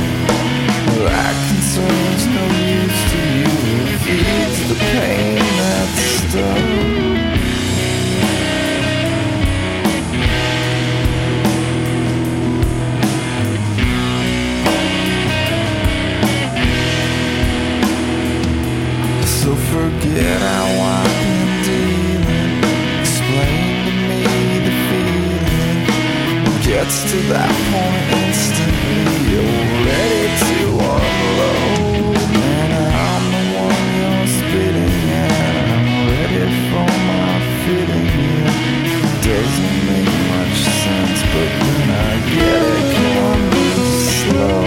That concern's no use to you. It feeds the pain that's stuck. So forget how I've been dealing. Explain to me the feeling. Gets to that point instantly. You're ready to unload. And I'm the one you're spitting at. I'm ready for my fitting in. Doesn't make much sense, but then I get it coming slow.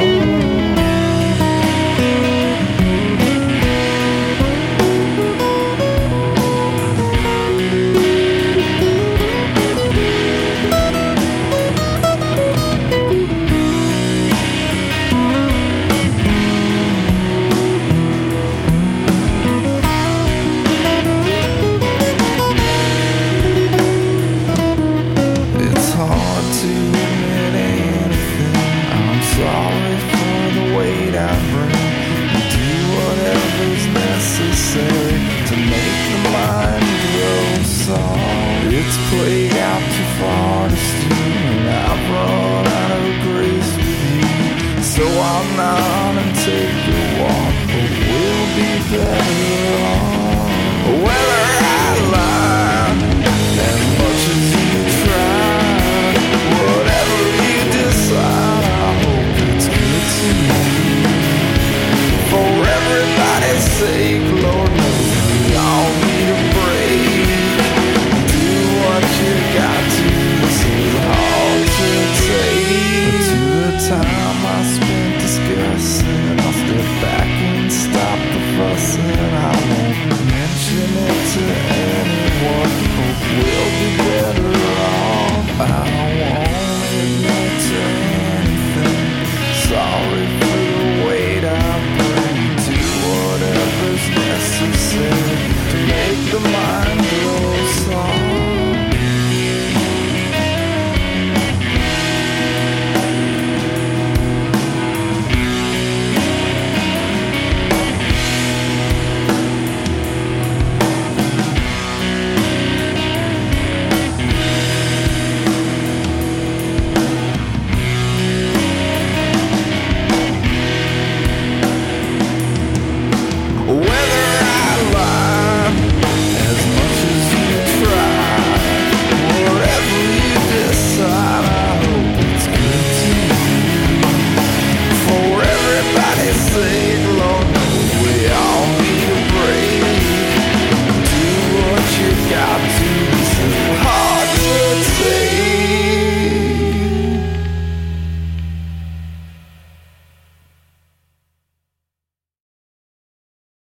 To make the mind grow soft. It's played out too far to steer, and I've run out of grace with you. So I'll nod and take a walk, but we'll be better off. Whether I lie, as much as you try, whatever you decide, I hope it's good to you. For everybody's sake, Lord knows we all need a break. Do what you got to, this is hard to take. But to the time I spent discussing, I'll step back and stop the fussing. I won't mention it to anyone. Hope we'll be better off. I don't want admit to anything. Sorry for the weight I bring. Do whatever's necessary to make the mind grow soft. Say